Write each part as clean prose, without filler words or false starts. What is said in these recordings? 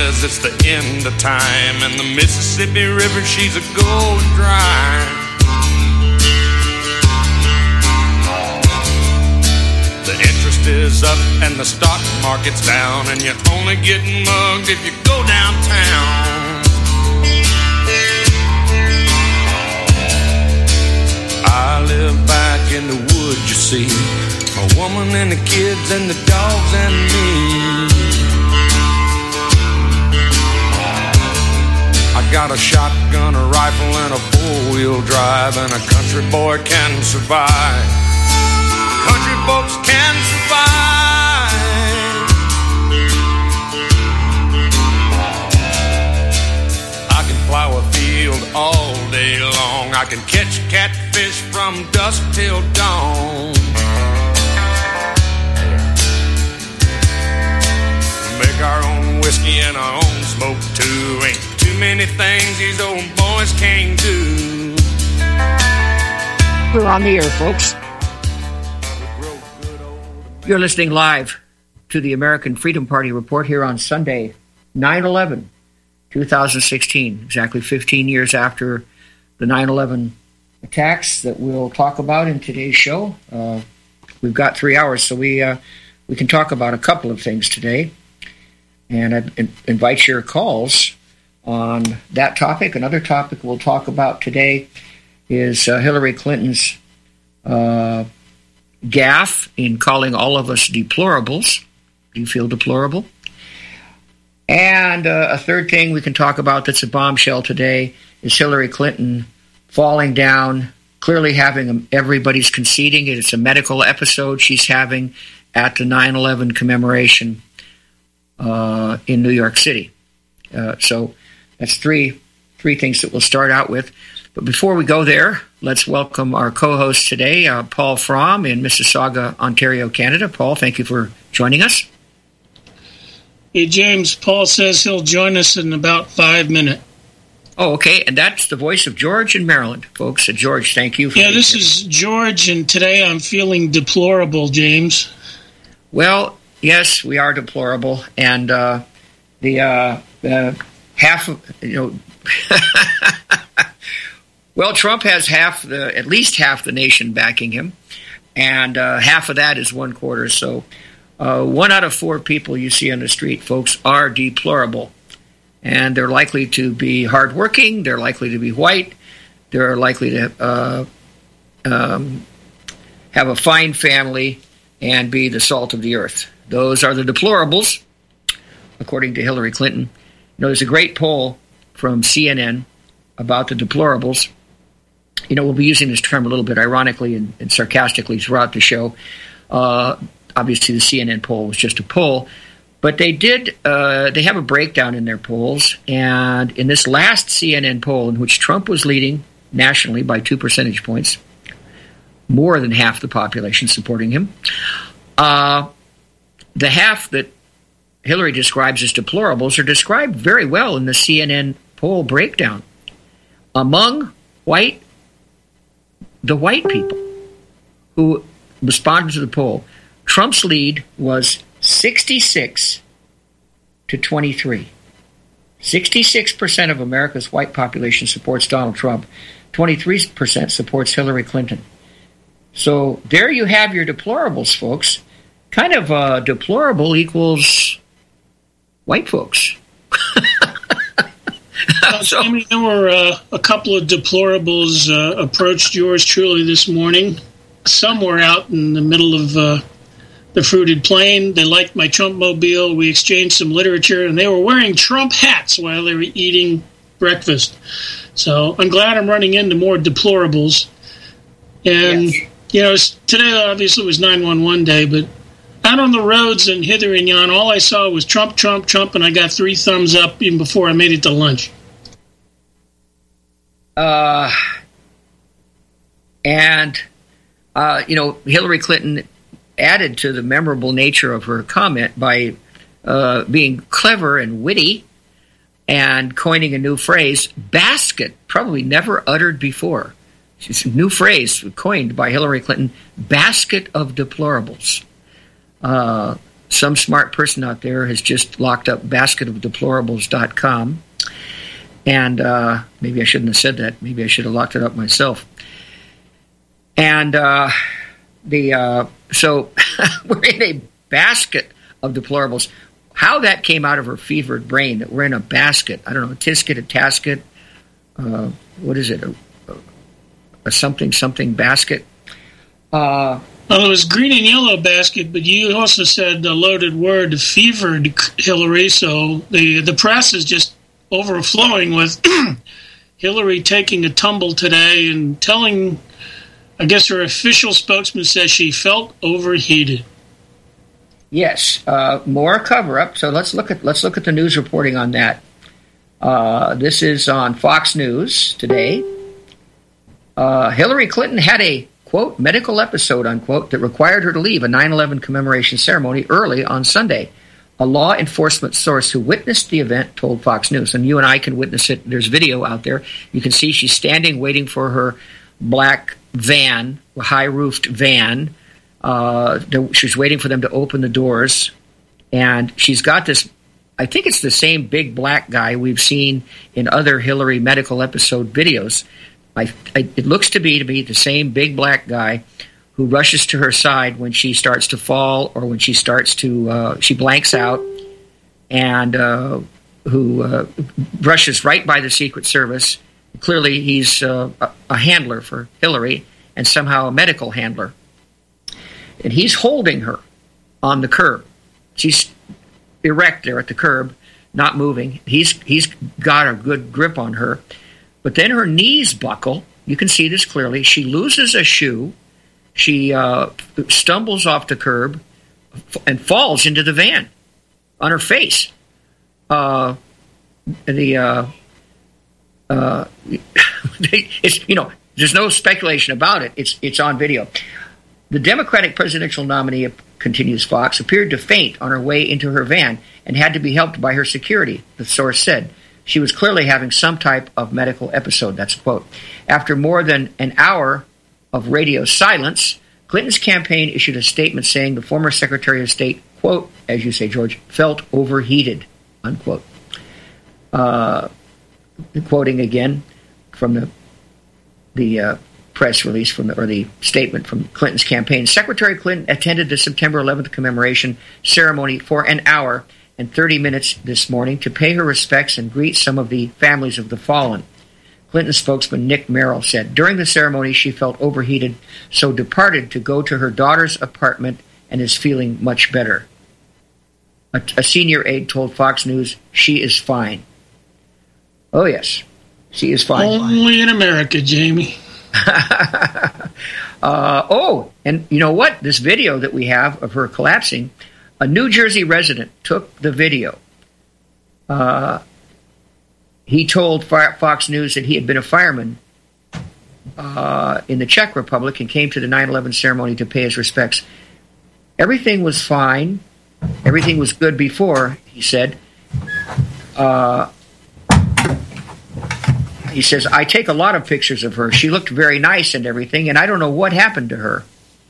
says it's the end of time, and the Mississippi River, she's a going dry. The interest is up and the stock market's down, and you're only getting mugged if you go downtown. I live back in the woods, you see, my woman and the kids and the dogs and me. I got a shotgun, a rifle, and a four-wheel drive, and a country boy can survive. Country folks can survive. I can plow a field all day long. I can catch catfish from dusk till dawn. Make our own whiskey and our own smoke too. Ain't too many things these old boys can't do. We're on the air, folks. You're listening live to the American Freedom Party Report here on Sunday, 9/11/2016, exactly 15 years after the 9/11 attacks that we'll talk about in today's show. We've got 3 hours, so we can talk about a couple of things today. And I invite your calls on that topic. Another topic we'll talk about today is Hillary Clinton's gaffe in calling all of us deplorables. Do you feel deplorable? And a third thing we can talk about that's a bombshell today is Hillary Clinton falling down, clearly having everybody's conceding it. It's a medical episode she's having at the 9/11 commemoration in New York City. So that's three things that we'll start out with. But before we go there, let's welcome our co-host today, Paul Fromm in Mississauga, Ontario, Canada. Paul, thank you for joining us. Hey, James, Paul says he'll join us in about 5 minutes. Oh, okay, and that's the voice of George in Maryland, folks. George, thank you for being this here. is George, and today I'm feeling deplorable, James. Well, yes, we are deplorable, and the half of, well, Trump has at least half the nation backing him, and half of that is 1/4. So 1 out of 4 people you see on the street, folks, are deplorable, and they're likely to be hardworking. They're likely to be white. They're likely to have a fine family and be the salt of the earth. Those are the deplorables, according to Hillary Clinton. There's a great poll from CNN about the deplorables. We'll be using this term a little bit ironically and sarcastically throughout the show. Obviously, the CNN poll was just a poll, but they have a breakdown in their polls. And in this last CNN poll, in which Trump was leading nationally by 2 percentage points, more than half the population supporting him, the half that Hillary describes as deplorables are described very well in the CNN poll breakdown. Among the white people who responded to the poll, Trump's lead was 66-23. 66% of America's white population supports Donald Trump. 23% supports Hillary Clinton. So there you have your deplorables, folks. Kind of deplorable equals white folks. Jamie, there were a couple of deplorables approached yours truly this morning. Some were out in the middle of the fruited plain. They liked my Trumpmobile. We exchanged some literature, and they were wearing Trump hats while they were eating breakfast. So I'm glad I'm running into more deplorables. And, today obviously was 9/11 day, but out on the roads and hither and yon, all I saw was Trump, Trump, Trump, and I got 3 thumbs up even before I made it to lunch. Hillary Clinton added to the memorable nature of her comment by being clever and witty and coining a new phrase, basket, probably never uttered before. It's a new phrase coined by Hillary Clinton, basket of deplorables. some smart person out there has just locked up basketofdeplorables.com. And maybe I shouldn't have said that. Maybe I should have locked it up myself. And so we're in a basket of deplorables. How that came out of her fevered brain that we're in a basket. I don't know, a tisket, a tasket. What is it? A something basket. Well, it was green and yellow basket, but you also said the loaded word fevered, Hillary. So the press is just overflowing with Hillary taking a tumble today and telling, I guess her official spokesman says she felt overheated. Yes, more cover-up. So let's look at the news reporting on that. This is on Fox News today. Hillary Clinton had a, quote, medical episode, unquote, that required her to leave a 9/11 commemoration ceremony early on Sunday. A law enforcement source who witnessed the event told Fox News, and you and I can witness it. There's video out there. You can see she's standing waiting for her black van, high-roofed van. She's waiting for them to open the doors, and she's got this, I think it's the same big black guy we've seen in other Hillary medical episode videos. It looks to be the same big black guy who rushes to her side when she starts to fall or when she starts to, she blanks out, and who rushes right by the Secret Service. Clearly he's a handler for Hillary and somehow a medical handler. And he's holding her on the curb. She's erect there at the curb, not moving. He's got a good grip on her. But then her knees buckle. You can see this clearly. She loses a shoe. She stumbles off the curb and falls into the van on her face. It's, there's no speculation about it. It's on video. The Democratic presidential nominee, continues Fox, appeared to faint on her way into her van and had to be helped by her security, the source said. She was clearly having some type of medical episode. That's a quote. After more than an hour of radio silence, Clinton's campaign issued a statement saying the former Secretary of State, quote, as you say, George, felt overheated, unquote. Quoting again from the press release or the statement from Clinton's campaign. Secretary Clinton attended the September 11th commemoration ceremony for an hour and 30 minutes this morning to pay her respects and greet some of the families of the fallen. Clinton spokesman Nick Merrill said, during the ceremony she felt overheated, so departed to go to her daughter's apartment and is feeling much better. A senior aide told Fox News she is fine. Oh, yes, she is fine. Only in America, Jamie. And you know what? This video that we have of her collapsing, a New Jersey resident took the video. He told Fox News that he had been a fireman in the Czech Republic and came to the 9/11 ceremony to pay his respects. Everything was fine. Everything was good before, he said. He says, I take a lot of pictures of her. She looked very nice and everything, and I don't know what happened to her.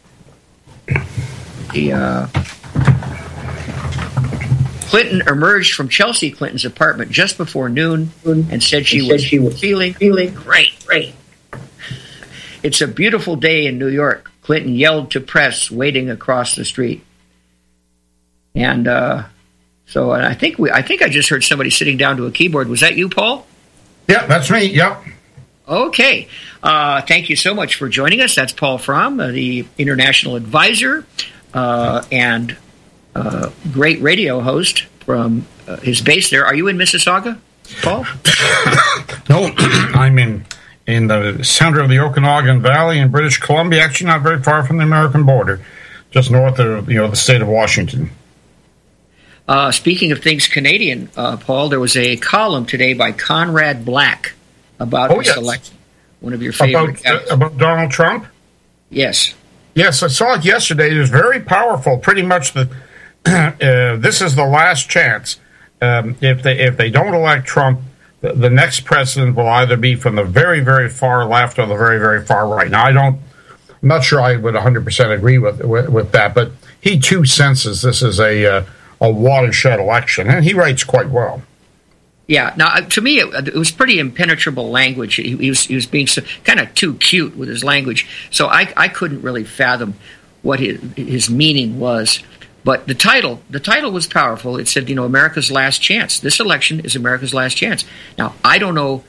Clinton emerged from Chelsea Clinton's apartment just before noon and said she was feeling great. It's a beautiful day in New York, Clinton yelled to press waiting across the street. And so I think I just heard somebody sitting down to a keyboard. Was that you, Paul? Yeah, that's me. Yep. Okay. Thank you so much for joining us. That's Paul Fromm, the international advisor and great radio host from his base there. Are you in Mississauga, Paul? No, I'm in the center of the Okanagan Valley in British Columbia, actually not very far from the American border, just north of the state of Washington. Speaking of things Canadian, Paul, there was a column today by Conrad Black about this election. One of your favorite guys. About Donald Trump? Yes. Yes, I saw it yesterday. It was very powerful. Pretty much this is the last chance. If they don't elect Trump, the next president will either be from the very, very far left or the very, very far right. Now, I'm not sure I would 100% agree with that, but he too senses this is a watershed election, and he writes quite well. Yeah. Now, to me, it was pretty impenetrable language. He was being kind of too cute with his language, so I couldn't really fathom what his meaning was. But the title was powerful. It said, America's last chance. This election is America's last chance. Now, I don't know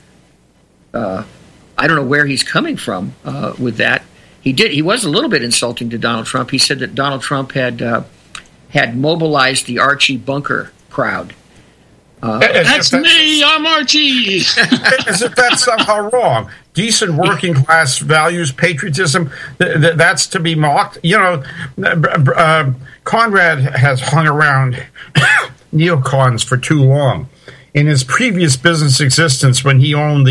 where he's coming from with that. He was a little bit insulting to Donald Trump. He said that Donald Trump had mobilized the Archie Bunker crowd. That's me, I'm Archie. As if that's somehow wrong. Decent working class values, patriotism, that's to be mocked. Conrad has hung around neocons for too long. In his previous business existence, when he owned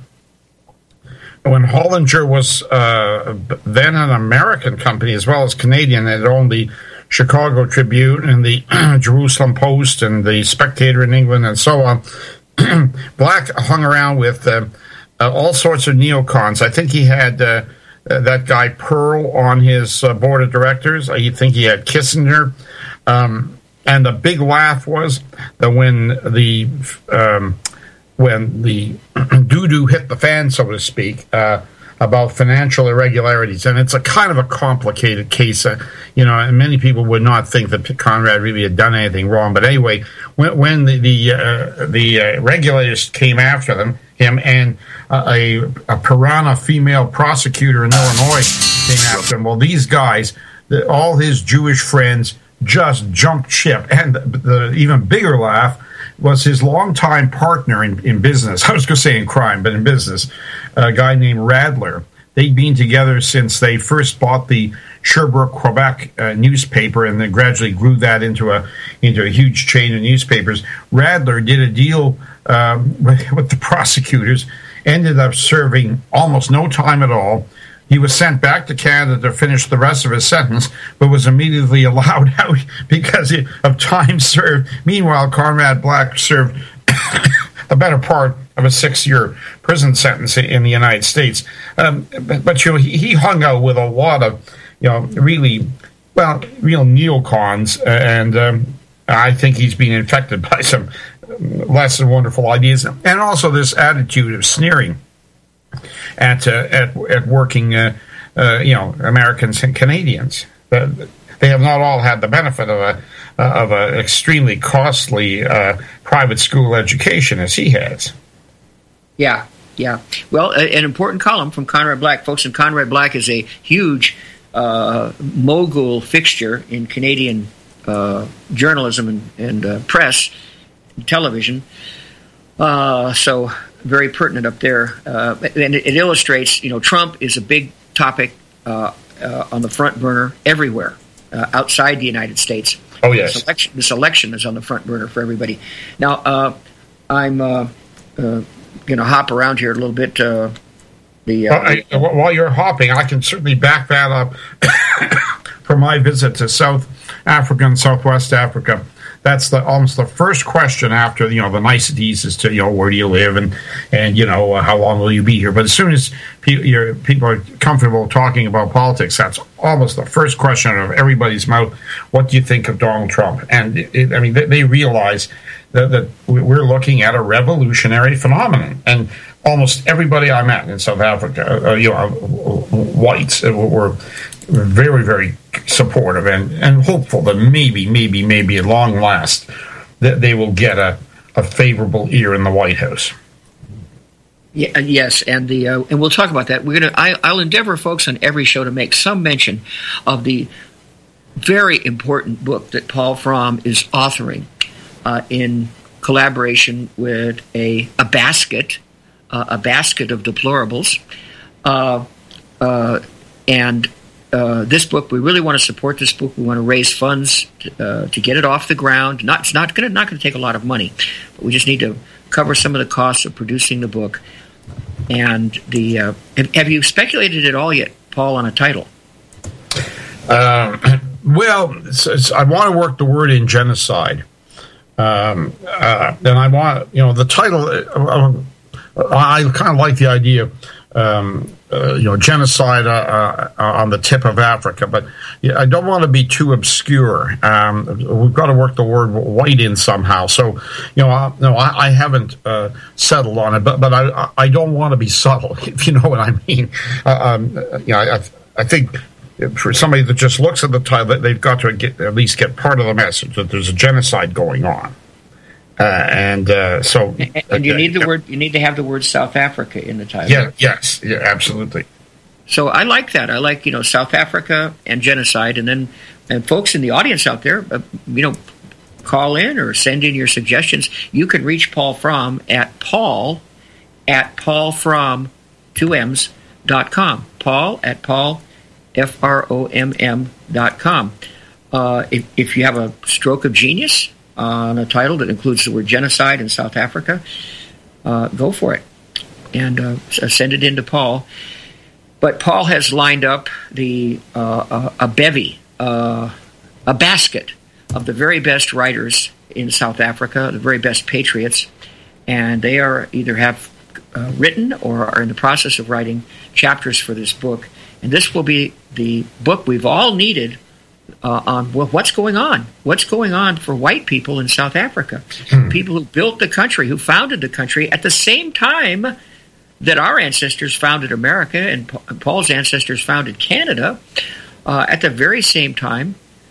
when Hollinger was then an American company as well as Canadian, it owned the Chicago Tribune and the Jerusalem Post and the Spectator in England and so on. Black hung around with all sorts of neocons. I think he had that guy Pearl on his board of directors. I think he had Kissinger. And the big laugh was that when the doo-doo hit the fan, so to speak, about financial irregularities, and it's a kind of a complicated case, and many people would not think that Conrad really had done anything wrong. But anyway, when the regulators came after him, and a piranha female prosecutor in Illinois came after him, well, these guys, all his Jewish friends, just jumped ship, and the even bigger laugh was his longtime partner in business. I was going to say in crime, but in business, a guy named Radler. They'd been together since they first bought the Sherbrooke, Quebec newspaper, and then gradually grew that into a huge chain of newspapers. Radler did a deal with the prosecutors, ended up serving almost no time at all. He was sent back to Canada to finish the rest of his sentence, but was immediately allowed out because of time served. Meanwhile, Conrad Black served the better part of a 6-year prison sentence in the United States. But he hung out with a lot of, real neocons, and I think he's been infected by some less than wonderful ideas, and also this attitude of sneering at working Americans and Canadians. They have not all had the benefit of an extremely costly private school education as he has. Yeah. Well, an important column from Conrad Black, folks, and Conrad Black is a huge mogul fixture in Canadian journalism and press, and television. So very pertinent up there, and it illustrates. Trump is a big topic on the front burner everywhere outside the United States. Oh yes, this election is on the front burner for everybody. Now I'm going to hop around here a little bit. While you're hopping, I can certainly back that up from my visit to South Africa and Southwest Africa. That's almost the first question after the niceties as to where do you live and how long will you be here. But as soon as people are comfortable talking about politics, that's almost the first question out of everybody's mouth. What do you think of Donald Trump? And they realize that we're looking at a revolutionary phenomenon. And almost everybody I met in South Africa, whites, were very, very supportive and hopeful that maybe at long last that they will get a favorable ear in the White House. Yeah, yes, and we'll talk about that. I'll endeavor, folks, on every show to make some mention of the very important book that Paul Fromm is authoring in collaboration with a basket of deplorables, and this book, we really want to support this book. We want to raise funds to get it off the ground. It's not going to take a lot of money, but we just need to cover some of the costs of producing the book. And have you speculated at all yet, Paul, on a title? Well, I want to work the word in genocide, and I want the title. I kind of like the idea. genocide on the tip of Africa, but I don't want to be too obscure. We've got to work the word white in somehow. So, I haven't settled on it, but I don't want to be subtle, if you know what I mean. I think for somebody that just looks at the title, they've got to at least get part of the message that there's a genocide going on. And you need the word. You need to have the word South Africa in the title. Yeah. Yes. Yeah. Absolutely. So I like that. I like South Africa and genocide, and folks in the audience out there, call in or send in your suggestions. You can reach Paul Fromm at paulfromm.com. Paul at FROMM.com. If you have a stroke of genius on a title that includes the word genocide in South Africa, go for it and send it in to Paul. But Paul has lined up a bevy, a basket of the very best writers in South Africa, the very best patriots, and they are either have written or are in the process of writing chapters for this book. And this will be the book we've all needed on what's going on for white people in South Africa, people who built the country, who founded the country at the same time that our ancestors founded America and Paul's ancestors founded Canada, at the very same time,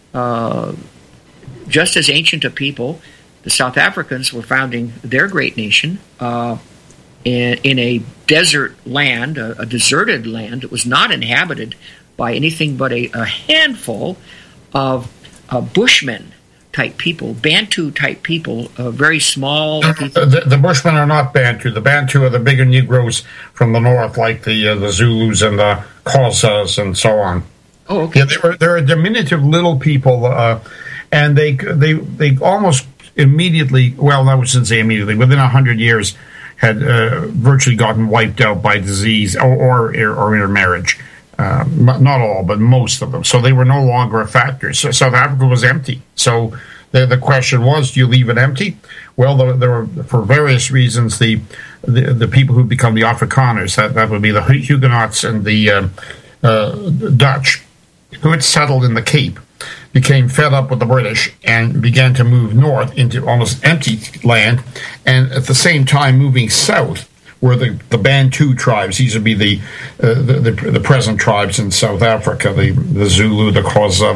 just as ancient a people, the South Africans were founding their great nation in a desert land, a deserted land that was not inhabited by anything but a handful of Bushmen-type people, Bantu-type people, very small people. The Bushmen are not Bantu. The Bantu are the bigger Negroes from the north, like the Zulus and the Xhosas and so on. Oh, okay. Yeah, they're a diminutive little people, and they almost immediately, well, I shouldn't say immediately, within 100 years, had virtually gotten wiped out by disease or intermarriage. Not all, but most of them. So they were no longer a factor. So South Africa was empty. So the question was, do you leave it empty? Well, there were, for various reasons, the people who become the Afrikaners, that would be the Huguenots and the Dutch, who had settled in the Cape, became fed up with the British and began to move north into almost empty land, and at the same time moving south were the Bantu tribes. These would be the present tribes in South Africa: the Zulu, the Xhosa,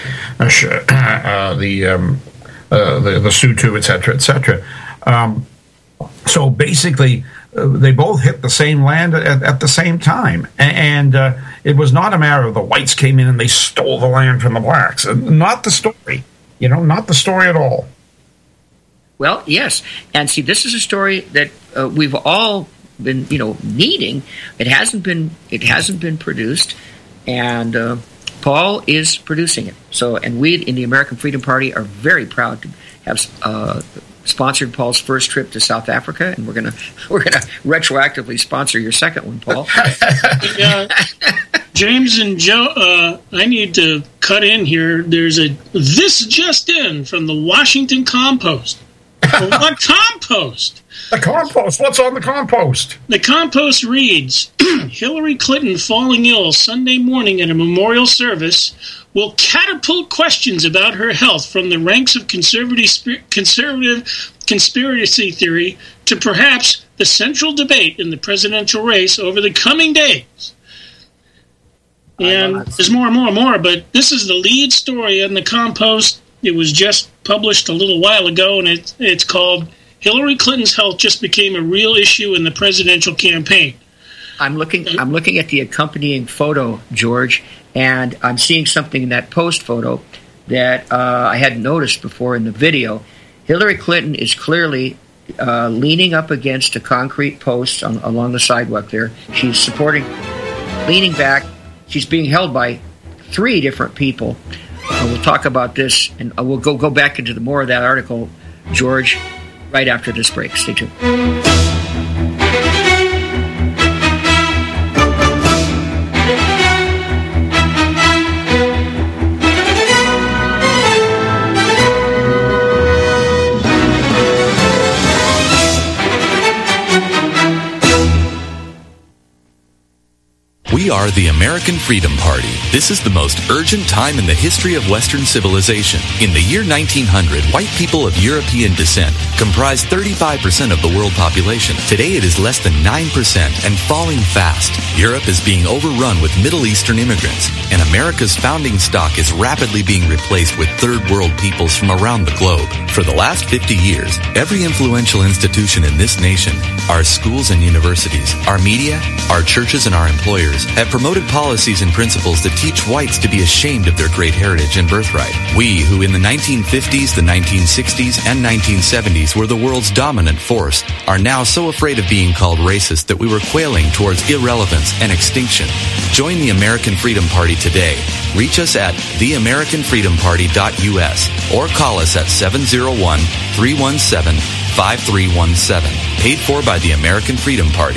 the Sotho, etc., etc. So basically, they both hit the same land at the same time, and it was not a matter of the whites came in and they stole the land from the blacks. Not the story, not the story at all. Well, yes, and see, this is a story that we've all been, needing. It hasn't been produced, and Paul is producing it. So, and we in the American Freedom Party are very proud to have sponsored Paul's first trip to South Africa, and we're gonna retroactively sponsor your second one, Paul. James and Joe, I need to cut in here. There's this just in from the Washington Compost. What compost? The compost. What's on the compost? The compost reads, Hillary Clinton falling ill Sunday morning at a memorial service will catapult questions about her health from the ranks of conservative conspiracy theory to perhaps the central debate in the presidential race over the coming days. And there's more and more and more, but this is the lead story in the Compost. It was just published a little while ago, and it's called Hillary Clinton's Health Just Became a Real Issue in the Presidential Campaign. I'm looking at the accompanying photo, George, and I'm seeing something in that Post photo that I hadn't noticed before in the video. Hillary Clinton is clearly leaning up against a concrete post along the sidewalk there. She's leaning back. She's being held by 3 different people. We'll talk about this, and we'll go back into more of that article, George, right after this break. Stay tuned. are the American Freedom Party. This is the most urgent time in the history of Western civilization. In the year 1900, white people of European descent comprised 35% of the world population. Today it is less than 9% and falling fast. Europe is being overrun with Middle Eastern immigrants, and America's founding stock is rapidly being replaced with third world peoples from around the globe. For the last 50 years, every influential institution in this nation, our schools and universities, our media, our churches, and our employers have promoted policies and principles that teach whites to be ashamed of their great heritage and birthright. We, who in the 1950s, the 1960s, and 1970s were the world's dominant force, are now so afraid of being called racist that we were quailing towards irrelevance and extinction. Join the American Freedom Party today. Reach us at theamericanfreedomparty.us or call us at 701-317-5317. Paid for by the American Freedom Party.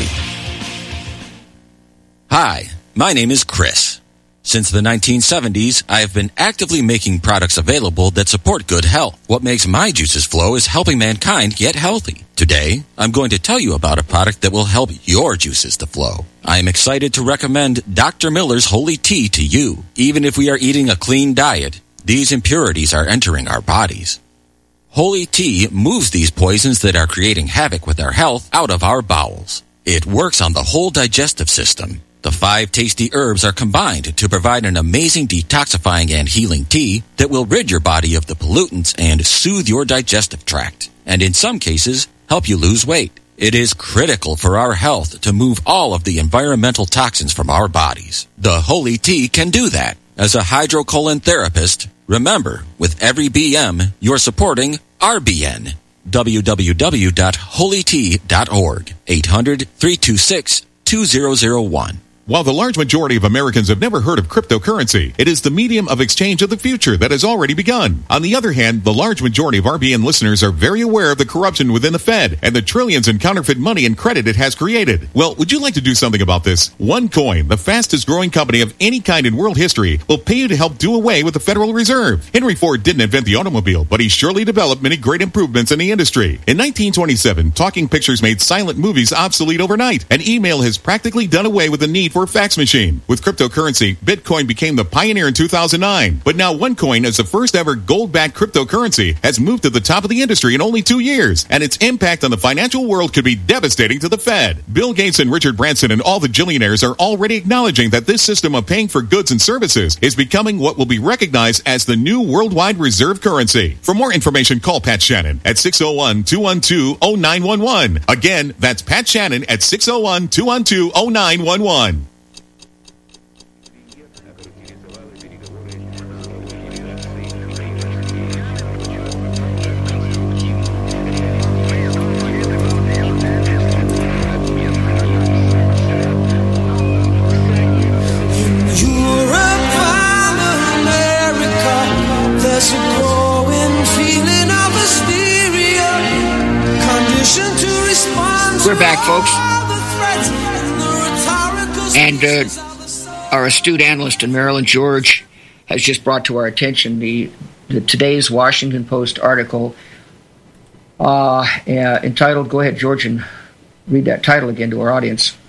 Hi, my name is Chris. Since the 1970s, I have been actively making products available that support good health. What makes my juices flow is helping mankind get healthy. Today, I'm going to tell you about a product that will help your juices to flow. I am excited to recommend Dr. Miller's Holy Tea to you. Even if we are eating a clean diet, these impurities are entering our bodies. Holy Tea moves these poisons that are creating havoc with our health out of our bowels. It works on the whole digestive system. The 5 tasty herbs are combined to provide an amazing detoxifying and healing tea that will rid your body of the pollutants and soothe your digestive tract, and in some cases, help you lose weight. It is critical for our health to move all of the environmental toxins from our bodies. The Holy Tea can do that. As a hydrocolon therapist, remember, with every BM, you're supporting RBN. www.holytea.org. 800-326-2001. While the large majority of Americans have never heard of cryptocurrency, it is the medium of exchange of the future that has already begun. On the other hand, the large majority of RBN listeners are very aware of the corruption within the Fed and the trillions in counterfeit money and credit it has created. Well, would you like to do something about this? OneCoin, the fastest growing company of any kind in world history, will pay you to help do away with the Federal Reserve. Henry Ford didn't invent the automobile, but he surely developed many great improvements in the industry. In 1927, talking pictures made silent movies obsolete overnight, and email has practically done away with the need for a fax machine. With cryptocurrency, Bitcoin became the pioneer in 2009. But now OneCoin, as the first ever gold-backed cryptocurrency, has moved to the top of the industry in only 2 years, and its impact on the financial world could be devastating to the Fed. Bill Gates and Richard Branson and all the billionaires are already acknowledging that this system of paying for goods and services is becoming what will be recognized as the new worldwide reserve currency. For more information, call Pat Shannon at 601-212-0911. Again, that's Pat Shannon at 601-212-0911. We're back, folks. And our astute analyst in Maryland, George, has just brought to our attention the today's Washington Post article entitled, go ahead, George, and read that title again to our audience.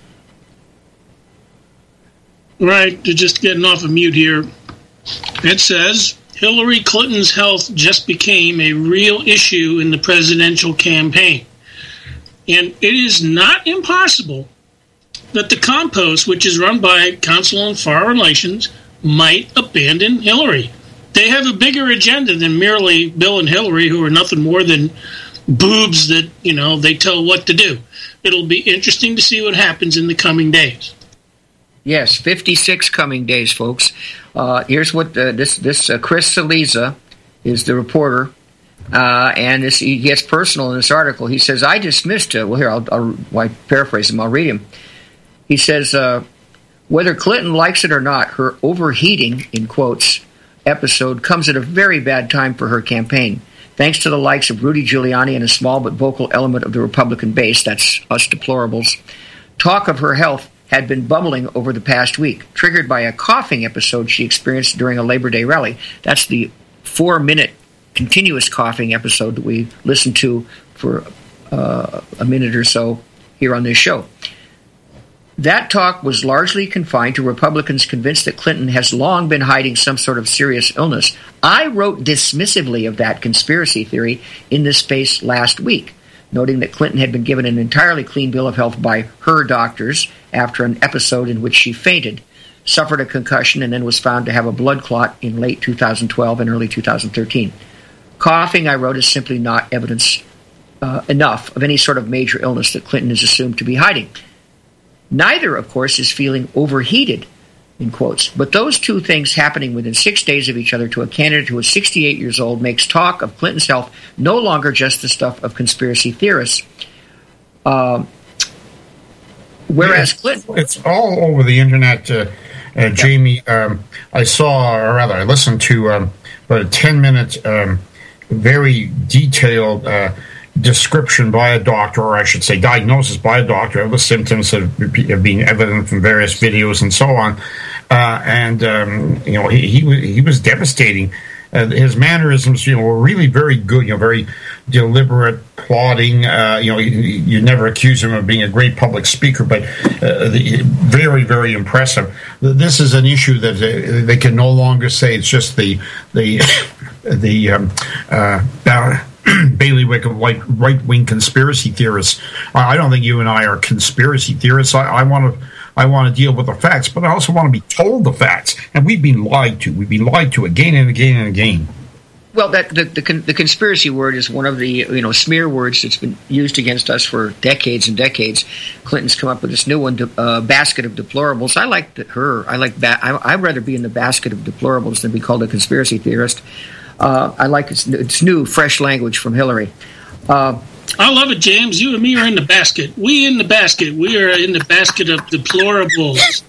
Right, just getting off of mute here. It says, Hillary Clinton's health just became a real issue in the presidential campaign. And it is not impossible that the Compost, which is run by Council on Foreign Relations, might abandon Hillary. They have a bigger agenda than merely Bill and Hillary, who are nothing more than boobs that, they tell what to do. It'll be interesting to see what happens in the coming days. Yes, 56 coming days, folks. Here's what this Chris Cillizza is the reporter. And he gets personal in this article. He says, I dismissed, I'll paraphrase him, I'll read him. He says, whether Clinton likes it or not, her overheating, in quotes, episode comes at a very bad time for her campaign. Thanks to the likes of Rudy Giuliani and a small but vocal element of the Republican base, that's us deplorables, talk of her health had been bubbling over the past week, triggered by a coughing episode she experienced during a Labor Day rally. That's the 4-minute continuous coughing episode that we listened to for a minute or so here on this show. That talk was largely confined to Republicans convinced that Clinton has long been hiding some sort of serious illness. I wrote dismissively of that conspiracy theory in this space last week, noting that Clinton had been given an entirely clean bill of health by her doctors after an episode in which she fainted, suffered a concussion, and then was found to have a blood clot in late 2012 and early 2013. Coughing, I wrote, is simply not evidence enough of any sort of major illness that Clinton is assumed to be hiding. Neither, of course, is feeling overheated, in quotes. But those two things happening within 6 days of each other to a candidate who is 68 years old makes talk of Clinton's health no longer just the stuff of conspiracy theorists. Whereas Clinton... It's all over the internet, Jamie. I saw, or rather, I listened to about a 10-minute, very detailed description by a doctor, or I should say diagnosis by a doctor of the symptoms of being evident from various videos and so on. He was devastating. His mannerisms, were really very good, very deliberate, plodding. You never accuse him of being a great public speaker, but very, very impressive. This is an issue that they can no longer say it's just the bailiwick of right-wing conspiracy theorists. I don't think you and I are conspiracy theorists. I want to deal with the facts, but I also want to be told the facts. And we've been lied to. We've been lied to again and again and again. Well, the conspiracy word is one of the smear words that's been used against us for decades and decades. Clinton's come up with this new one, basket of deplorables. I like her. I'd rather be in the basket of deplorables than be called a conspiracy theorist. I like it's new, fresh language from Hillary. I love it, James. You and me are in the basket. We in the basket. We are in the basket of deplorables.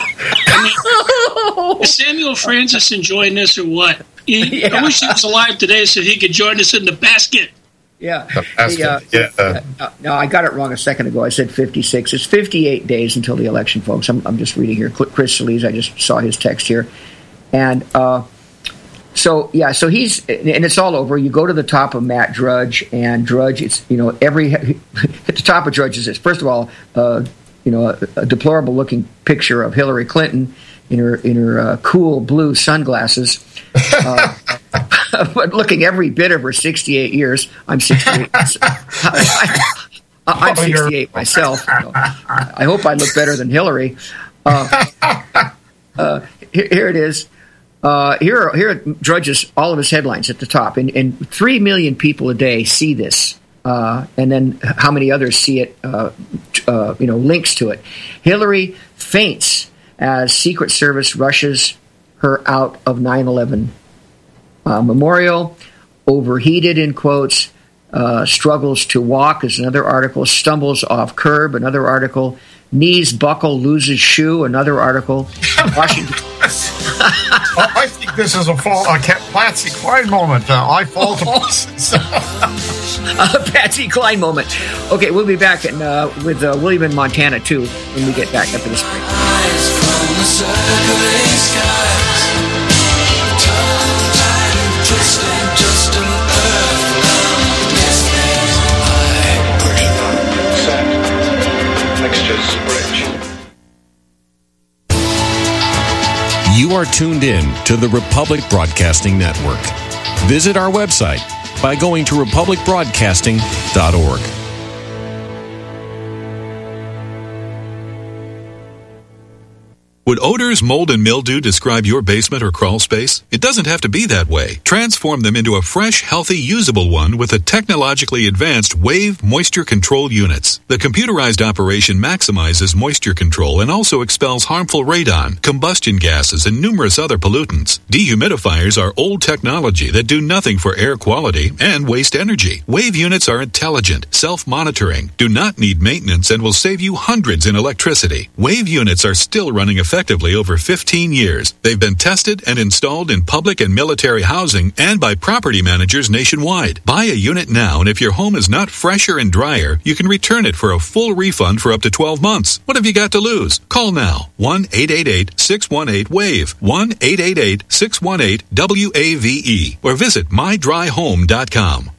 Is Samuel Francis enjoying this or what? I wish he was alive today so he could join us in the basket. Yeah. No, I got it wrong a second ago. I said 56. It's 58 days until the election, folks. I'm just reading here. Chris Solis, I just saw his text here. And... So he's, and it's all over. You go to the top of Matt Drudge, and Drudge, it's, at the top of Drudge is this. First of all, a deplorable looking picture of Hillary Clinton in her cool blue sunglasses, but looking every bit of her 68 years. I'm 68. I'm 68 myself. I hope I look better than Hillary. Here it is. Here Drudge's all of his headlines at the top, and 3 million people a day see this, and then how many others see it? Links to it. Hillary faints as Secret Service rushes her out of 9/11 memorial. Overheated, in quotes. Struggles to walk is another article. Stumbles off curb, another article. Knees buckle, loses shoe, another article. Washington. I think this is a Patsy Cline moment. I fall to pieces. Patsy Cline moment. Okay, we'll be back with William in Montana, too, when we get back after this break. You are tuned in to the Republic Broadcasting Network. Visit our website by going to republicbroadcasting.org. Would odors, mold, and mildew describe your basement or crawl space? It doesn't have to be that way. Transform them into a fresh, healthy, usable one with the technologically advanced Wave Moisture Control Units. The computerized operation maximizes moisture control and also expels harmful radon, combustion gases, and numerous other pollutants. Dehumidifiers are old technology that do nothing for air quality and waste energy. Wave units are intelligent, self-monitoring, do not need maintenance, and will save you hundreds in electricity. Wave units are still running effectively over 15 years. They've been tested and installed in public and military housing and by property managers nationwide. Buy a unit now, and if your home is not fresher and drier, you can return it for a full refund for up to 12 months. What have you got to lose? Call now. 1-888-618-WAVE. 1-888-618-WAVE. Or visit mydryhome.com.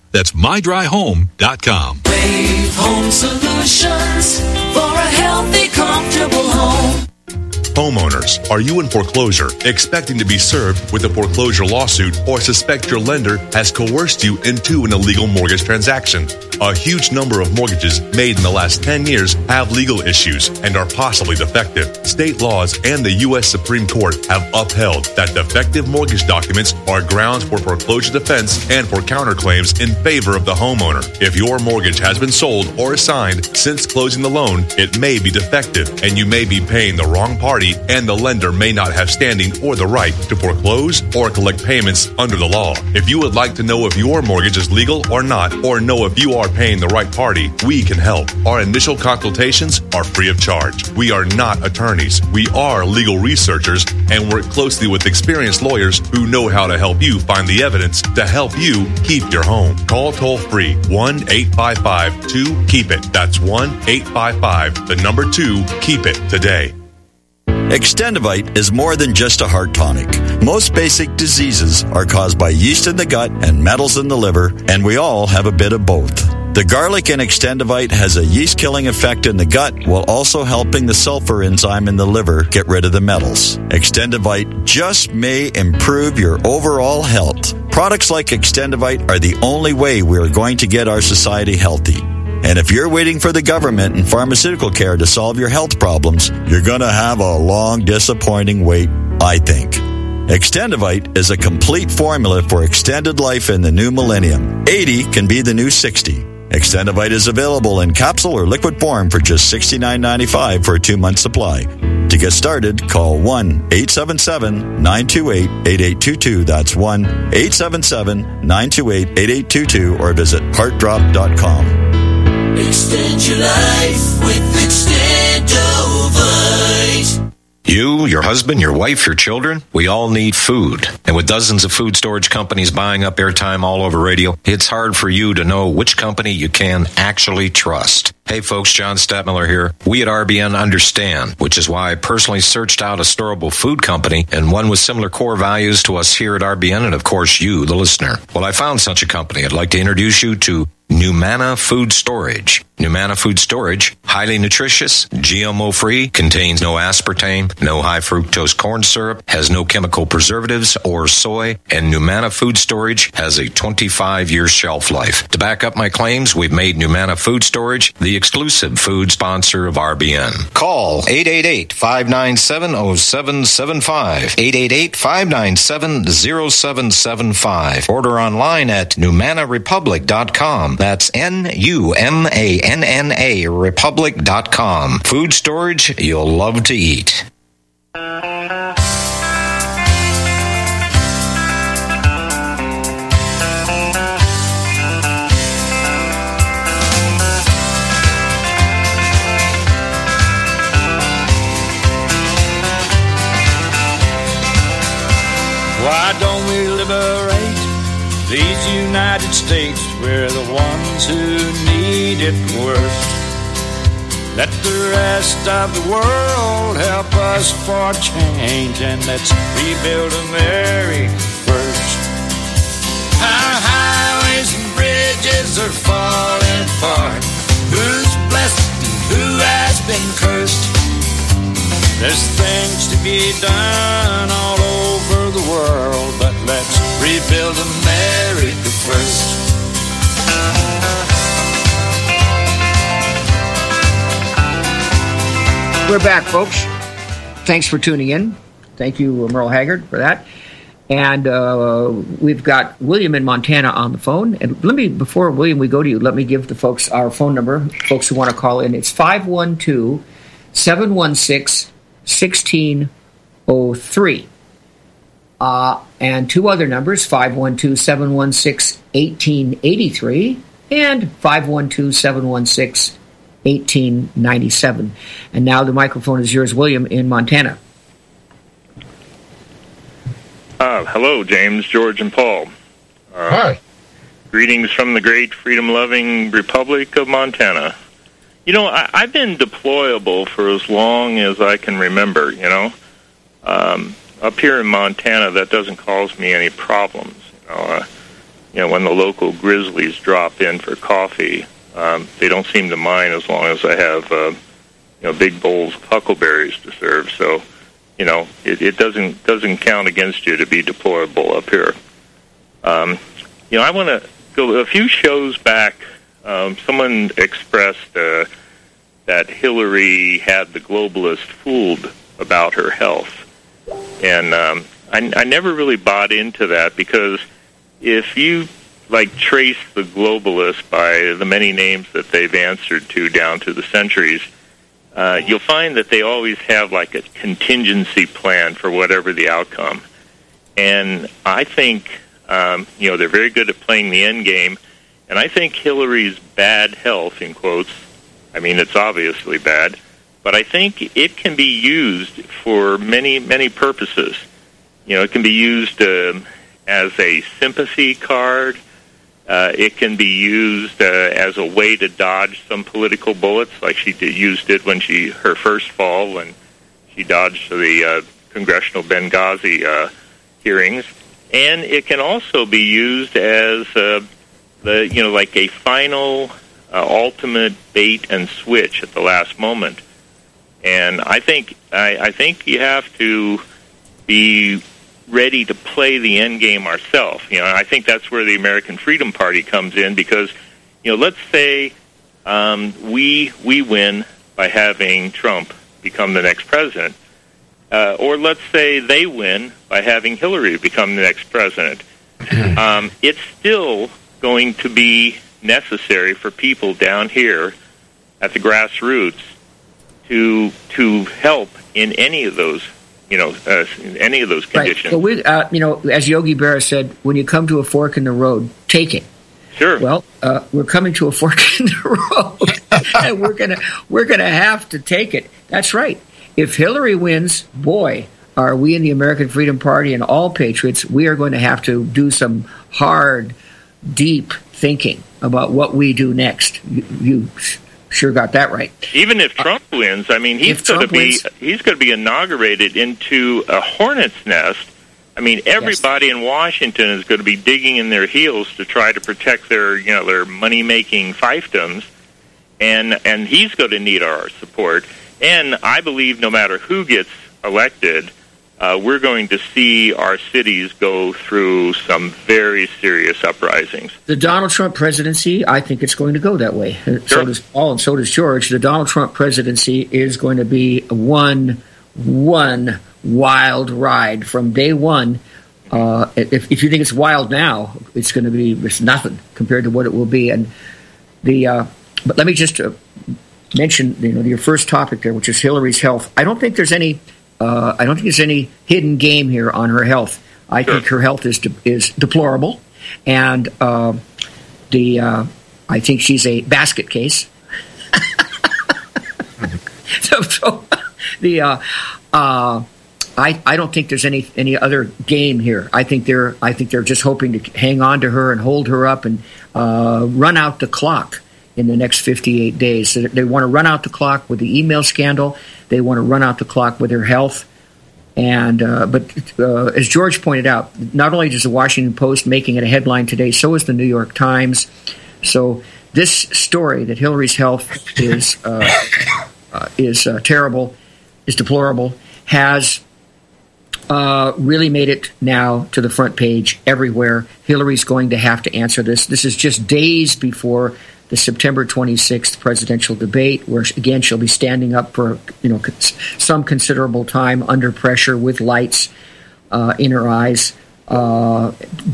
That's mydryhome.com. Wave Home Solutions for a healthy, comfortable home. Homeowners, are you in foreclosure, expecting to be served with a foreclosure lawsuit, or suspect your lender has coerced you into an illegal mortgage transaction? A huge number of mortgages made in the last 10 years have legal issues and are possibly defective. State laws and the U.S. Supreme Court have upheld that defective mortgage documents are grounds for foreclosure defense and for counterclaims in favor of the homeowner. If your mortgage has been sold or assigned since closing the loan, it may be defective and you may be paying the wrong party, and the lender may not have standing or the right to foreclose or collect payments under the law. If you would like to know if your mortgage is legal or not, or know if you are paying the right party, we can help. Our initial consultations are free of charge. We are not attorneys. We are legal researchers and work closely with experienced lawyers who know how to help you find the evidence to help you keep your home. Call toll-free 1-855-2-KEEP-IT. That's 1-855-2-KEEP-IT today. Extendivite is more than just a heart tonic. Most basic diseases are caused by yeast in the gut and metals in the liver, and we all have a bit of both. The garlic in Extendivite has a yeast-killing effect in the gut while also helping the sulfur enzyme in the liver get rid of the metals. Extendivite just may improve your overall health. Products like Extendivite are the only way we are going to get our society healthy. And if you're waiting for the government and pharmaceutical care to solve your health problems, you're going to have a long, disappointing wait, I think. Extendivite is a complete formula for extended life in the new millennium. 80 can be the new 60. Extendivite is available in capsule or liquid form for just $69.95 for a 2-month supply. To get started, call 1-877-928-8822. That's 1-877-928-8822 or visit heartdrop.com. Extend your life with Extendovite. You, your husband, your wife, your children, we all need food. And with dozens of food storage companies buying up airtime all over radio, it's hard for you to know which company you can actually trust. Hey folks, John Stadtmiller here. We at RBN understand, which is why I personally searched out a storable food company and one with similar core values to us here at RBN and of course you, the listener. Well, I found such a company. I'd like to introduce you to Numana Food Storage. Numana Food Storage, highly nutritious, GMO-free, contains no aspartame, no high-fructose corn syrup, has no chemical preservatives or soy, and Numana Food Storage has a 25-year shelf life. To back up my claims, we've made Numana Food Storage the exclusive food sponsor of RBN. Call 888-597-0775, 888-597-0775. Order online at NumanaRepublic.com. That's NUMANNA Republic.com. Food storage you'll love to eat. Why don't we liberate these United States? We're the ones who need it worst. Let the rest of the world help us for change, and let's rebuild America first. Our highways and bridges are falling apart. Who's blessed and who has been cursed? There's things to be done all over the world, but let's rebuild America first. We're back, folks. Thanks for tuning in. Thank you, Merle Haggard, for that. And we've got William in Montana on the phone. And let me, before William, we go to you, let me give the folks our phone number, folks who want to call in. It's 512-716-1603. And two other numbers, 512-716-1883 and 512-716-1897. And now the microphone is yours, William, in Montana. Hello, James, George, and Paul. Hi. Greetings from the great freedom-loving Republic of Montana. You know, I've been deployable for as long as I can remember, you know. Up here in Montana, that doesn't cause me any problems. You know, when the local Grizzlies drop in for coffee, they don't seem to mind as long as I have big bowls of huckleberries to serve. So, it doesn't count against you to be deplorable up here. I want to go a few shows back. Someone expressed that Hillary had the globalists fooled about her health, and I never really bought into that, because if you trace the globalists by the many names that they've answered to down through the centuries, you'll find that they always have a contingency plan for whatever the outcome. And I think, they're very good at playing the end game. And I think Hillary's bad health, in quotes, I mean, it's obviously bad, but I think it can be used for many, many purposes. It can be used as a sympathy card. It can be used as a way to dodge some political bullets, like she used it when her first fall, when she dodged the congressional Benghazi hearings. And it can also be used as a final, ultimate bait and switch at the last moment. And I think you have to be ready to play the end game ourselves. I think that's where the American Freedom Party comes in, because, let's say we win by having Trump become the next president, or let's say they win by having Hillary become the next president. It's still going to be necessary for people down here at the grassroots to help in any of those any of those conditions. Right. So as Yogi Berra said, when you come to a fork in the road, take it. Sure. Well, we're coming to a fork in the road, and we're gonna have to take it. That's right. If Hillary wins, boy, are we in the American Freedom Party and all patriots, we are going to have to do some hard, deep thinking about what we do next. You sure got that right. Even if Trump wins, I mean, he's going to be inaugurated into a hornet's nest. I mean, everybody in Washington is going to be digging in their heels to try to protect their money-making fiefdoms, and he's going to need our support. And I believe no matter who gets elected, we're going to see our cities go through some very serious uprisings. The Donald Trump presidency, I think it's going to go that way. Sure. So does Paul, and so does George. The Donald Trump presidency is going to be one wild ride from day one. If you think it's wild now, it's going to be nothing compared to what it will be. And but let me just mention your first topic there, which is Hillary's health. I don't think there's any hidden game here on her health. I think her health is deplorable, and I think she's a basket case. I don't think there's any other game here. I think they're just hoping to hang on to her and hold her up and run out the clock in the next 58 days. So they want to run out the clock with the email scandal. They want to run out the clock with her health. And but as George pointed out, not only is the Washington Post making it a headline today, so is the New York Times. So this story that Hillary's health is terrible, is deplorable, has really made it now to the front page everywhere. Hillary's going to have to answer this. This is just days before the September 26th presidential debate, where, again, she'll be standing up for some considerable time under pressure with lights in her eyes. And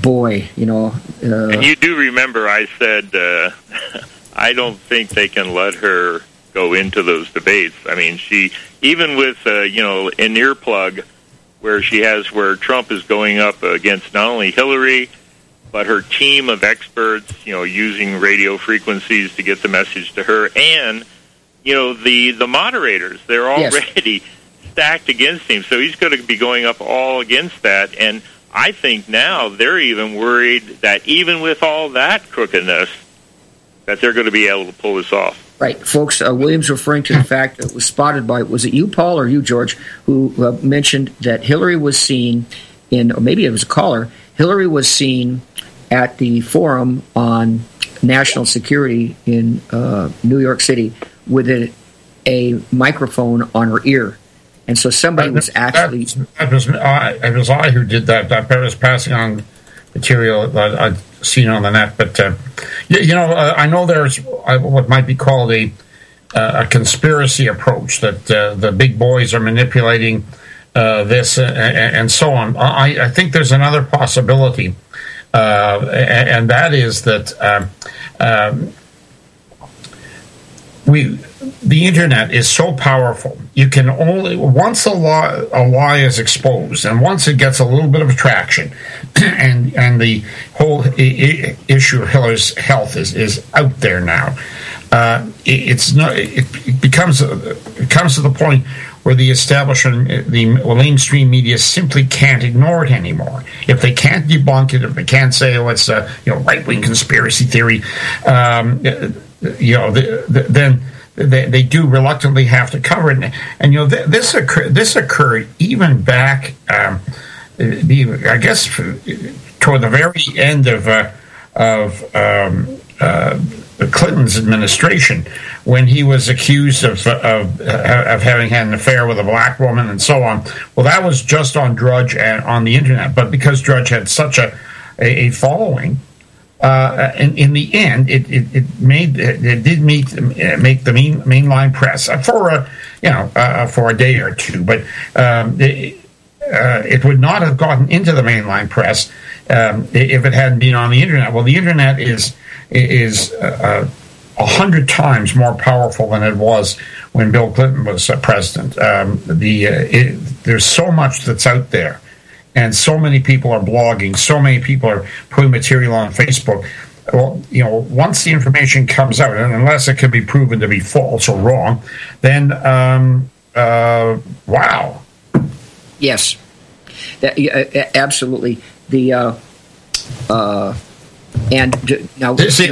you do remember I said I don't think they can let her go into those debates. I mean, she, even with an earplug where Trump is going up against not only Hillary, but her team of experts, using radio frequencies to get the message to her, and the moderators, they're already stacked against him. So he's going to be going up all against that. And I think now they're even worried that even with all that crookedness, that they're going to be able to pull this off. Right, folks. Williams referring to the fact that it was spotted by, was it you, Paul, or you, George, who mentioned that Hillary was seen in, or maybe it was a caller, Hillary was seen at the forum on national security in New York City with a microphone on her ear. And so somebody was actually... It was I who did that. I was passing on material that I'd seen on the net. But, I know there's what might be called a conspiracy approach, that the big boys are manipulating this and so on. I think there's another possibility, and that is that the internet is so powerful. You can only, once a lie is exposed, and once it gets a little bit of traction, and the whole issue of Hillary's health is out there now. It comes to the point where the establishment, the mainstream media, simply can't ignore it anymore. If they can't debunk it, if they can't say, "Oh, it's a right-wing conspiracy theory," then they do reluctantly have to cover it. And this occurred even back, I guess, toward the very end of Clinton's administration, when he was accused of having had an affair with a black woman and so on. Well, that was just on Drudge and on the internet, but because Drudge had such a following, in the end, it did make the mainline press for a day or two, but it would not have gotten into the mainline press if it hadn't been on the internet. Well, the internet is 100 times more powerful than it was when Bill Clinton was president. There's so much that's out there, and so many people are blogging, so many people are putting material on Facebook. Well, once the information comes out, and unless it can be proven to be false or wrong, then wow. Yes, absolutely. And now,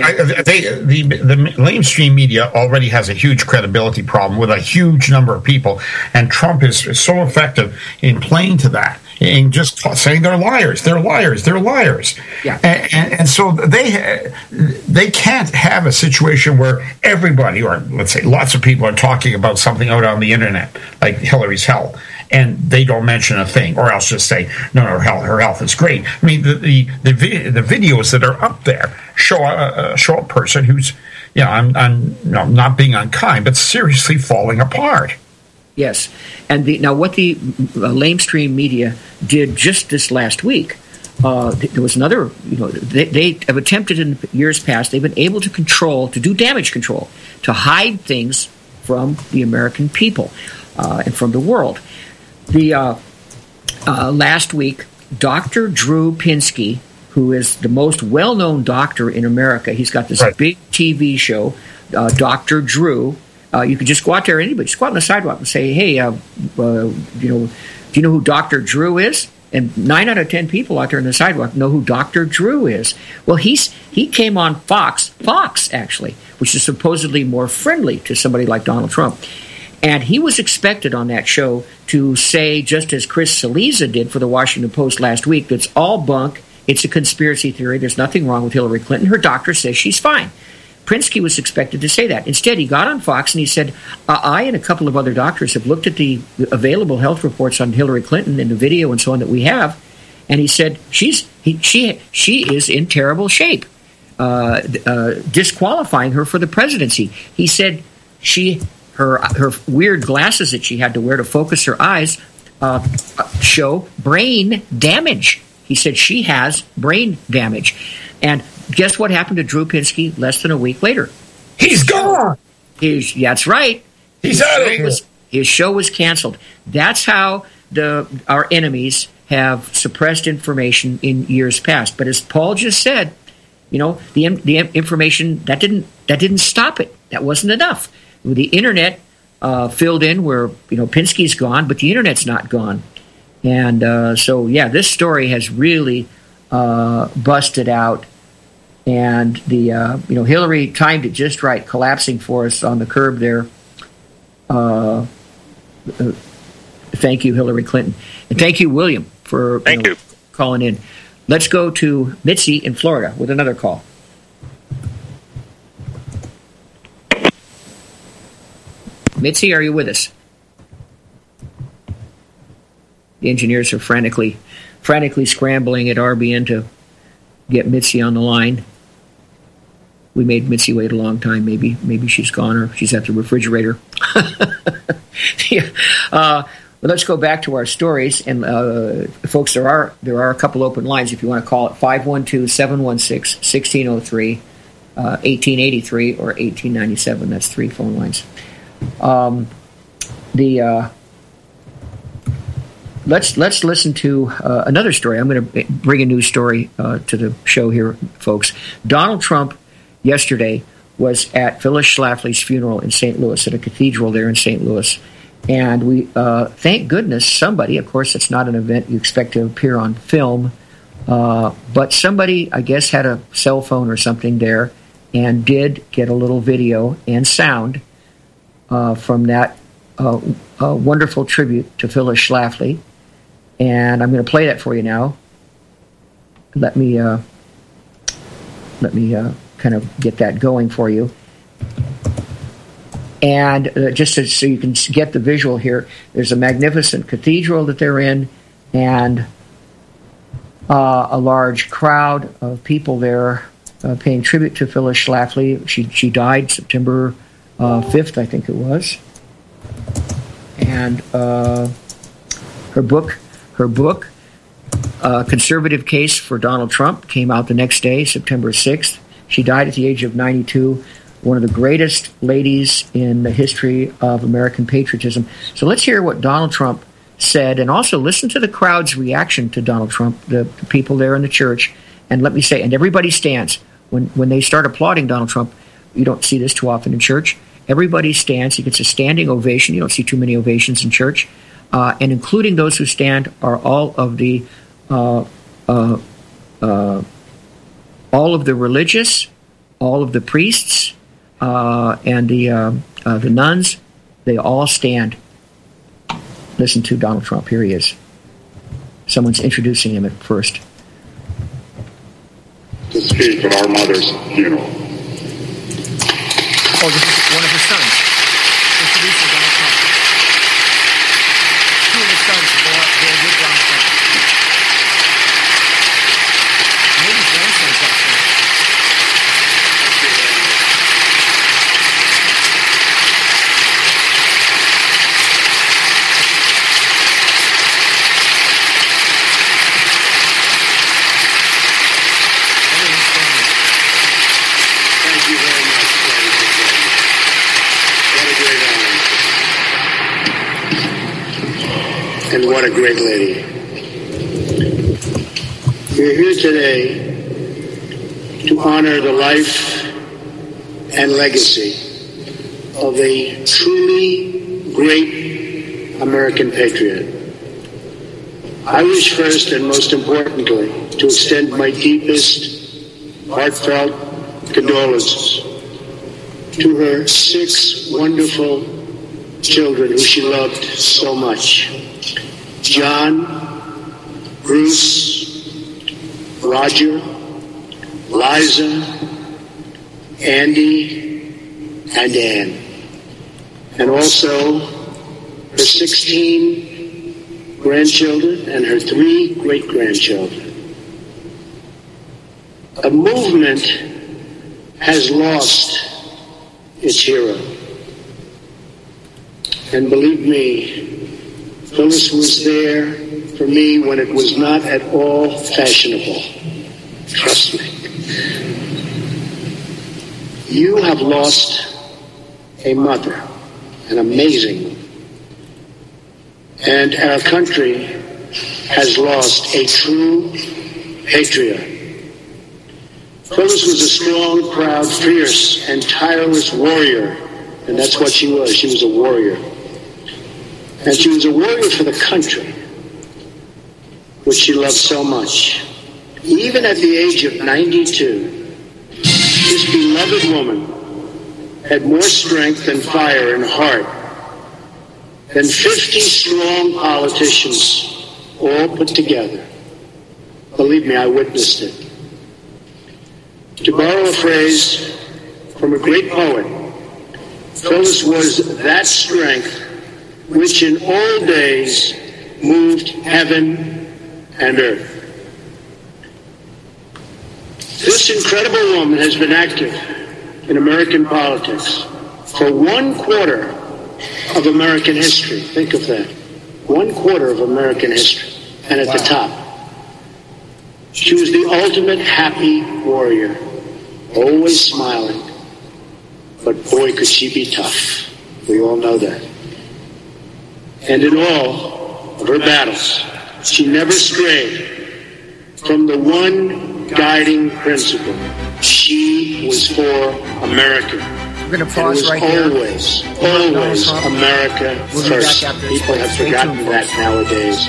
the mainstream media already has a huge credibility problem with a huge number of people, and Trump is so effective in playing to that, in just saying they're liars, they're liars, they're liars. Yeah. And so they can't have a situation where everybody, or let's say lots of people, are talking about something out on the internet, like Hillary's health, and they don't mention a thing, or else just say, no, her health is great. I mean, the videos that are up there show a person who's, I'm not being unkind, but seriously falling apart. Yes, and now what the lamestream media did just this last week, there was another, they have attempted in years past, they've been able to do damage control, to hide things from the American people and from the world. The last week, Dr. Drew Pinsky, who is the most well-known doctor in America, he's got this big TV show, Dr. Drew. You could just go out there, anybody, just go out on the sidewalk and say, hey, do you know who Dr. Drew is? And 9 out of 10 people out there on the sidewalk know who Dr. Drew is. Well, he came on Fox actually, which is supposedly more friendly to somebody like Donald Trump. And he was expected on that show to say, just as Chris Cillizza did for the Washington Post last week, that's all bunk, it's a conspiracy theory, there's nothing wrong with Hillary Clinton, her doctor says she's fine. Pinsky was expected to say that. Instead, he got on Fox and he said, I and a couple of other doctors have looked at the available health reports on Hillary Clinton and the video and so on that we have, and he said, she is in terrible shape, disqualifying her for the presidency. He said her weird glasses that she had to wear to focus her eyes show brain damage. He said she has brain damage. And guess what happened to Drew Pinsky less than a week later? He's gone! That's right. He's out of here. His show was canceled. That's how our enemies have suppressed information in years past. But as Paul just said, the information, that didn't stop it. That wasn't enough. The internet filled in where Pinsky's gone, but the internet's not gone. And this story has really busted out, and the Hillary timed it just right, collapsing for us on the curb there. Thank you, Hillary Clinton, and thank you, William, for calling in. let's go to Mitzi in Florida with another call. Mitzi, are you with us? The engineers are frantically scrambling at RBN to get Mitzi on the line. We made Mitzi wait a long time. Maybe she's gone or she's at the refrigerator. But let's go back to our stories. And folks, there are a couple open lines. If you want to call it 512-716-1603, 1883 or 1897. That's 3 phone lines. Let's listen to another story. I'm going to bring a new story to the show here, folks. Donald Trump yesterday was at Phyllis Schlafly's funeral in St. Louis, at a cathedral there in St. Louis. And we, thank goodness, somebody, of course, it's not an event you expect to appear on film, but somebody, I guess, had a cell phone or something there and did get a little video and sound from that wonderful tribute to Phyllis Schlafly. And I'm going to play that for you now. Let me kind of get that going for you. And just so you can get the visual here, there's a magnificent cathedral that they're in, and a large crowd of people there paying tribute to Phyllis Schlafly. She died September 5th, I think it was. And her book, Conservative Case for Donald Trump, came out the next day, September 6th. She died at the age of 92, one of the greatest ladies in the history of American patriotism. So let's hear what Donald Trump said, and also listen to the crowd's reaction to Donald Trump, the people there in the church. And let me say, and everybody stands. When they start applauding Donald Trump, you don't see this too often in church. Everybody stands. He gets a standing ovation. You don't see too many ovations in church. And including those who stand are all of the religious, all of the priests, and the nuns. They all stand. Listen to Donald Trump. Here he is. Someone's introducing him at first. To speak at our mother's funeral. Oh, this is one of his sons. Introducing Donald Trump. 2 of his sons they're with Donald Trump. Maybe his grandsons actually. Thank you very much, ladies and gentlemen. What a great honor. And what a great lady. We're here today to honor the life and legacy of a truly great American patriot. I wish first and most importantly to extend my deepest, heartfelt condolences to her 6 wonderful children who she loved so much. John, Bruce, Roger, Liza, Andy, and Ann. And also her 16 grandchildren and her 3 great-grandchildren. A movement has lost its hero. And believe me, Phyllis was there for me when it was not at all fashionable. Trust me. You have lost a mother, an amazing one. And our country has lost a true patriot. Phyllis was a strong, proud, fierce, and tireless warrior. And that's what she was. She was a warrior. And she was a warrior for the country, which she loved so much. Even at the age of 92, this beloved woman had more strength and fire and heart than 50 strong politicians all put together. Believe me, I witnessed it. To borrow a phrase from a great poet, Phyllis was that strength which in all days moved heaven and earth. This incredible woman has been active in American politics for 1/4 of American history. Think of that. 1/4 of American history. And at the top, she was the ultimate happy warrior, always smiling. But boy, could she be tough. We all know that. And in all of her battles, she never strayed from the one guiding principle. She was for America. We're going to pause right here. Always America first. People have forgotten that nowadays.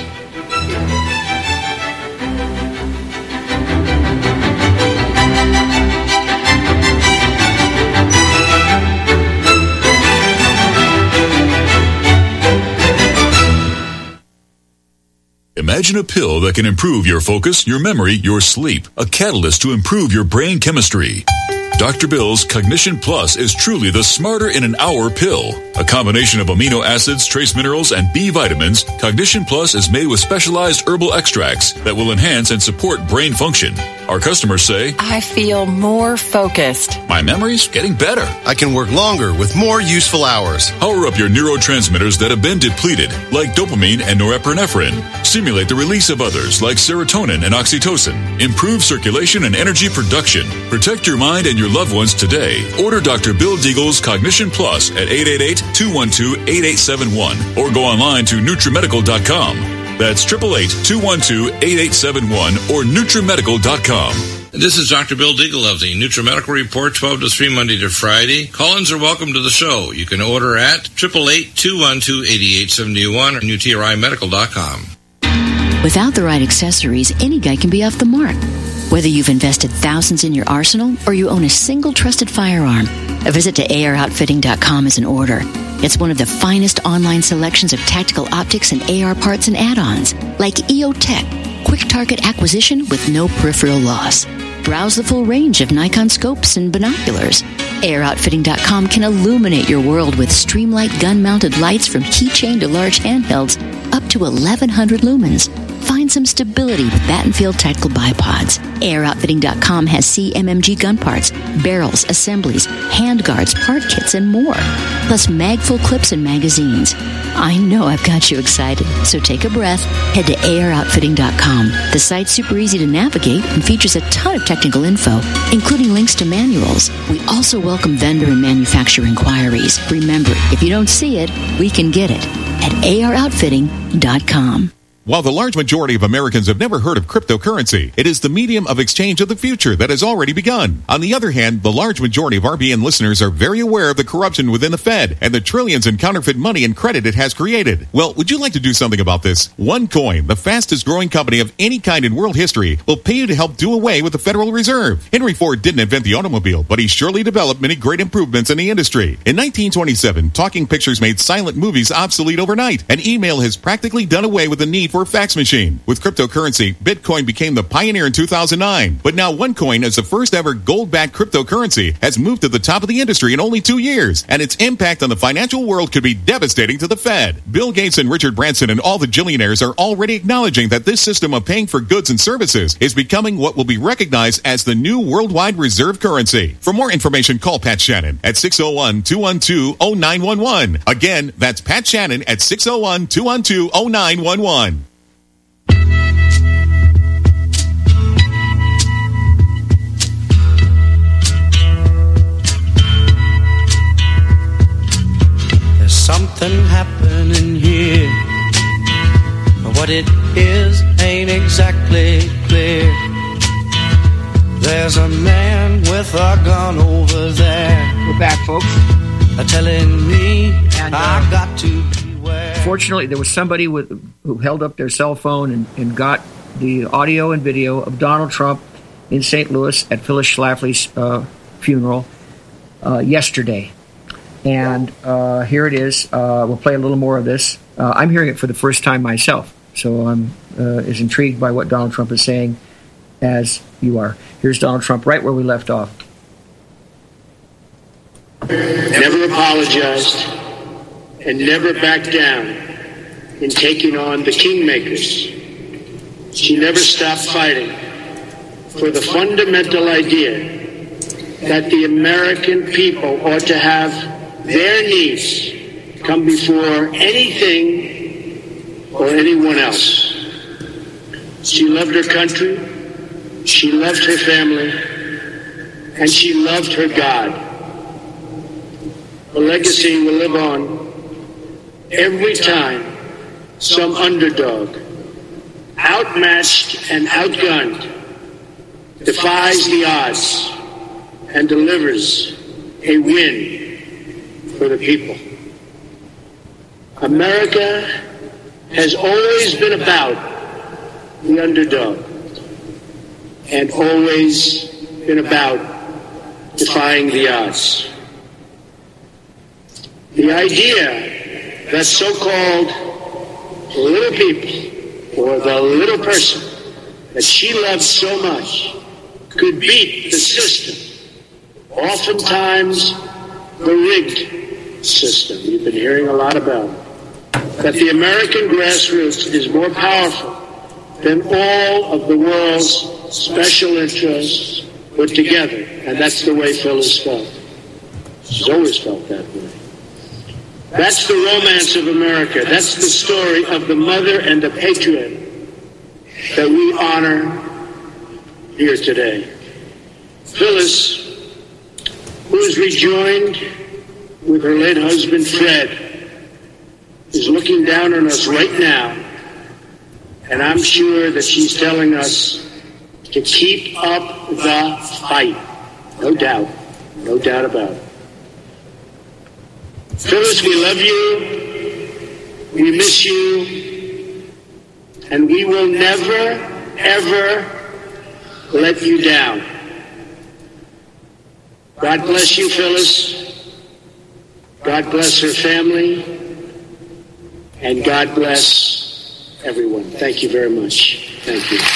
Imagine a pill that can improve your focus, your memory, your sleep. A catalyst to improve your brain chemistry. Dr. Bill's Cognition Plus is truly the smarter in an hour pill. A combination of amino acids, trace minerals, and B vitamins, Cognition Plus is made with specialized herbal extracts that will enhance and support brain function. Our customers say, I feel more focused. My memory's getting better. I can work longer with more useful hours. Power up your neurotransmitters that have been depleted, like dopamine and norepinephrine. Stimulate the release of others, like serotonin and oxytocin. Improve circulation and energy production. Protect your mind and your loved ones today. Order Dr. Bill Deagle's Cognition Plus at 888-212-8871 or go online to NutriMedical.com. That's 888-212-8871 or NutriMedical.com. This is Dr. Bill Deagle of the NutriMedical Report, 12 to 3, Monday to Friday. Call-ins are welcome to the show. You can order at 888-212-8871 or NutriMedical.com. Without the right accessories, any guy can be off the mark. Whether you've invested thousands in your arsenal or you own a single trusted firearm, a visit to AROutfitting.com is in order. It's one of the finest online selections of tactical optics and AR parts and add-ons, like EOTech, quick target acquisition with no peripheral loss. Browse the full range of Nikon scopes and binoculars. AROutfitting.com can illuminate your world with Streamlight gun-mounted lights from keychain to large handhelds, up to 1,100 lumens. Find some stability with Battenfield Tactical Bipods. AirOutfitting.com has CMMG gun parts, barrels, assemblies, handguards, part kits, and more. Plus mag-full clips and magazines. I know I've got you excited, so take a breath. Head to AirOutfitting.com. The site's super easy to navigate and features a ton of technical info, including links to manuals. We also welcome vendor and manufacturer inquiries. Remember, if you don't see it, we can get it at AirOutfitting.com. While the large majority of Americans have never heard of cryptocurrency, it is the medium of exchange of the future that has already begun. On the other hand, the large majority of RBN listeners are very aware of the corruption within the Fed and the trillions in counterfeit money and credit it has created. Well, would you like to do something about this? OneCoin, the fastest growing company of any kind in world history, will pay you to help do away with the Federal Reserve. Henry Ford didn't invent the automobile, but he surely developed many great improvements in the industry. In 1927, talking pictures made silent movies obsolete overnight, and email has practically done away with the need for a fax machine. With cryptocurrency, Bitcoin became the pioneer in 2009. But now OneCoin, as the first ever gold-backed cryptocurrency, has moved to the top of the industry in only 2 years, and its impact on the financial world could be devastating to the Fed. Bill Gates and Richard Branson and all the Jillionaires are already acknowledging that this system of paying for goods and services is becoming what will be recognized as the new worldwide reserve currency. For more information, call Pat Shannon at 601-212-0911. Again, that's Pat Shannon at 601-212-0911. Something happening here. What it is ain't exactly clear. There's a man with a gun over there. We're back, folks. Telling me I got to beware. Fortunately, there was somebody who held up their cell phone and got the audio and video of Donald Trump in St. Louis at Phyllis Schlafly's funeral yesterday. And here it is. We'll play a little more of this. I'm hearing it for the first time myself, so I'm as intrigued by what Donald Trump is saying as you are. Here's Donald Trump right where we left off. Never apologized and never backed down in taking on the kingmakers. She never stopped fighting for the fundamental idea that the American people ought to have their needs come before anything or anyone else. She loved her country, she loved her family, and she loved her God. Her legacy will live on every time some underdog, outmatched and outgunned, defies the odds and delivers a win for the people. America has always been about the underdog and always been about defying the odds. The idea that so-called little people or the little person that she loved so much could beat the system, oftentimes the rigged system you've been hearing a lot about, that the American grassroots is more powerful than all of the world's special interests put together. And that's the way Phyllis felt. She's always felt that way. That's the romance of America. That's the story of the mother and the patriot that we honor here today. Phyllis, who is rejoined with her late husband, Fred, is looking down on us right now, and I'm sure that she's telling us to keep up the fight. No doubt about it. Phyllis, we love you, we miss you, and we will never, ever let you down. God bless you, Phyllis. God bless her family. And God bless everyone. Thank you very much. Thank you.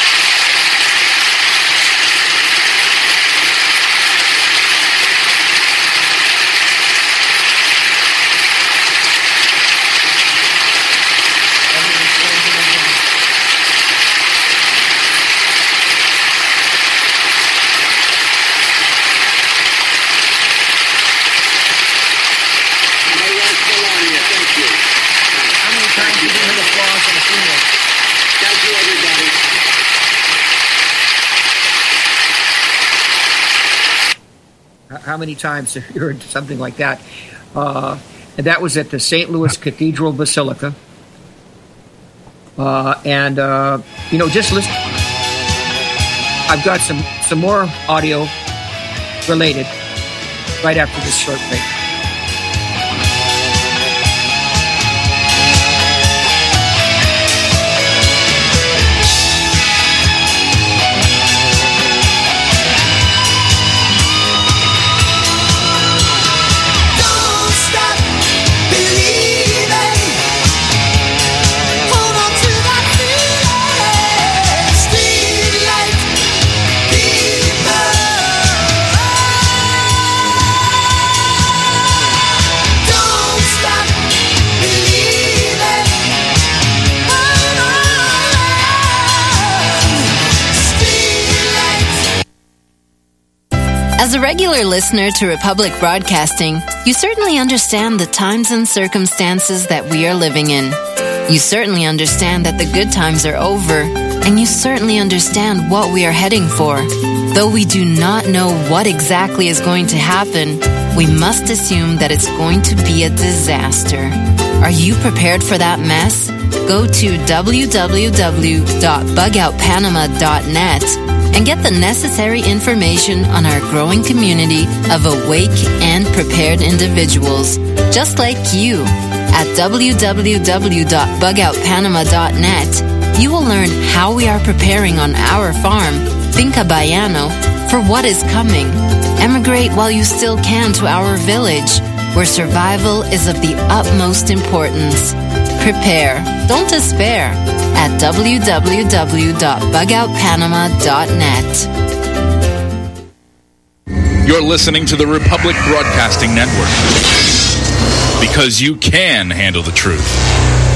How many times have you heard something like that? And that was at the St. Louis Cathedral Basilica. Just listen. I've got some more audio related right after this short break. As a regular listener to Republic Broadcasting, you certainly understand the times and circumstances that we are living in. You certainly understand that the good times are over, and you certainly understand what we are heading for. Though we do not know what exactly is going to happen, we must assume that it's going to be a disaster. Are you prepared for that mess? Go to www.bugoutpanama.net and get the necessary information on our growing community of awake and prepared individuals, just like you. At www.bugoutpanama.net, you will learn how we are preparing on our farm, Finca Bayano, for what is coming. Emigrate while you still can to our village, where survival is of the utmost importance. Prepare, don't despair. at www.bugoutpanama.net. You're listening to the Republic Broadcasting Network, because you can handle the truth.